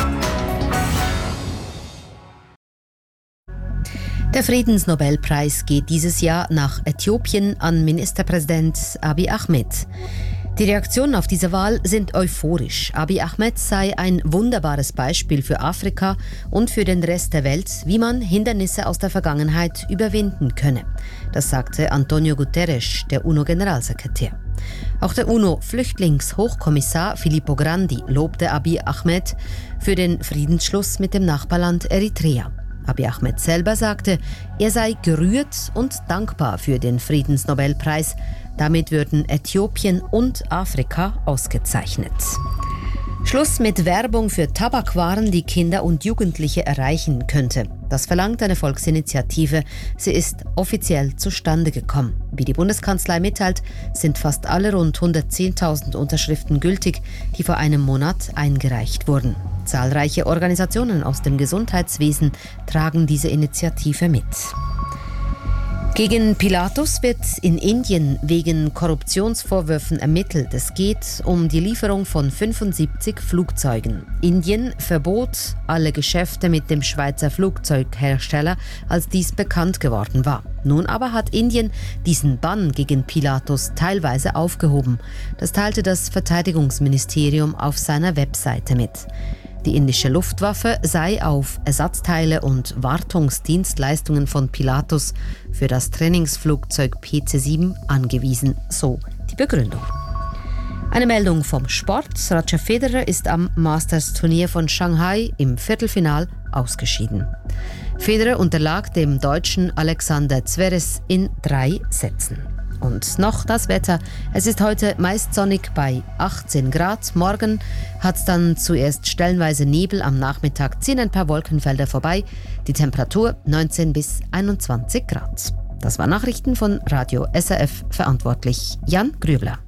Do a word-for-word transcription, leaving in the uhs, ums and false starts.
Der Friedensnobelpreis geht dieses Jahr nach Äthiopien an Ministerpräsident Abiy Ahmed. Die Reaktionen auf diese Wahl sind euphorisch. Abiy Ahmed sei ein wunderbares Beispiel für Afrika und für den Rest der Welt, wie man Hindernisse aus der Vergangenheit überwinden könne. Das sagte Antonio Guterres, der UNO-Generalsekretär. Auch der UNO-Flüchtlingshochkommissar Filippo Grandi lobte Abiy Ahmed für den Friedensschluss mit dem Nachbarland Eritrea. Abiy Ahmed selber sagte, er sei gerührt und dankbar für den Friedensnobelpreis. Damit würden Äthiopien und Afrika ausgezeichnet. Schluss mit Werbung für Tabakwaren, die Kinder und Jugendliche erreichen könnte. Das verlangt eine Volksinitiative. Sie ist offiziell zustande gekommen. Wie die Bundeskanzlei mitteilt, sind fast alle rund hundertzehntausend Unterschriften gültig, die vor einem Monat eingereicht wurden. Zahlreiche Organisationen aus dem Gesundheitswesen tragen diese Initiative mit. Gegen Pilatus wird in Indien wegen Korruptionsvorwürfen ermittelt. Es geht um die Lieferung von fünfundsiebzig Flugzeugen. Indien verbot alle Geschäfte mit dem Schweizer Flugzeughersteller, als dies bekannt geworden war. Nun aber hat Indien diesen Bann gegen Pilatus teilweise aufgehoben. Das teilte das Verteidigungsministerium auf seiner Webseite mit. Die indische Luftwaffe sei auf Ersatzteile und Wartungsdienstleistungen von Pilatus für das Trainingsflugzeug P C sieben angewiesen, so die Begründung. Eine Meldung vom Sport. Roger Federer ist am Masters-Turnier von Shanghai im Viertelfinal ausgeschieden. Federer unterlag dem Deutschen Alexander Zverev in drei Sätzen. Und noch das Wetter. Es ist heute meist sonnig bei achtzehn Grad. Morgen hat es dann zuerst stellenweise Nebel. Am Nachmittag ziehen ein paar Wolkenfelder vorbei. Die Temperatur neunzehn bis einundzwanzig Grad. Das waren Nachrichten von Radio S R F, verantwortlich Jan Grübler.